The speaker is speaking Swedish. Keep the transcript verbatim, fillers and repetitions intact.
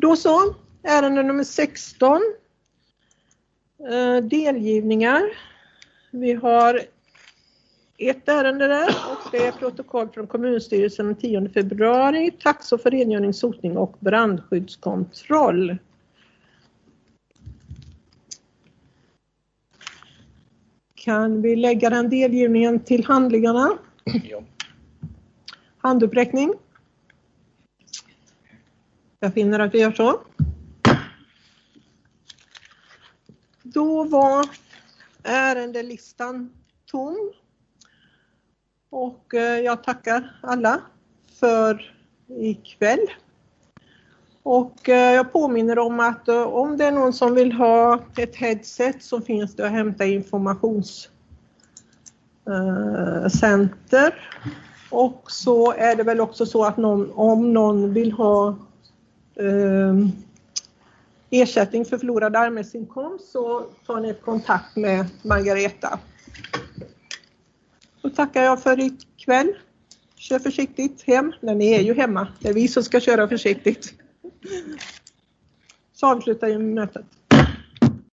Då så, ärende nummer sexton. Eh, delgivningar. Vi har ett ärende där och det är protokoll från kommunstyrelsen den tionde februari. Taxor för rengöring, sotning och brandskyddskontroll. Kan vi lägga den delgivningen till handlingarna? Ja. Handuppräckning. Jag finner att vi gör så. Då var ärendelistan tom. Och jag tackar alla för ikväll. Och jag påminner om att om det är någon som vill ha ett headset så finns det att hämta informationscenter. Och så är det väl också så att någon, om någon vill ha eh, ersättning för förlorad arbetsinkomst så tar ni kontakt med Margareta. Då tackar jag för ikväll. Kör försiktigt hem. Men ni är ju hemma. Det är vi som ska köra försiktigt. Så avslutar vi mötet.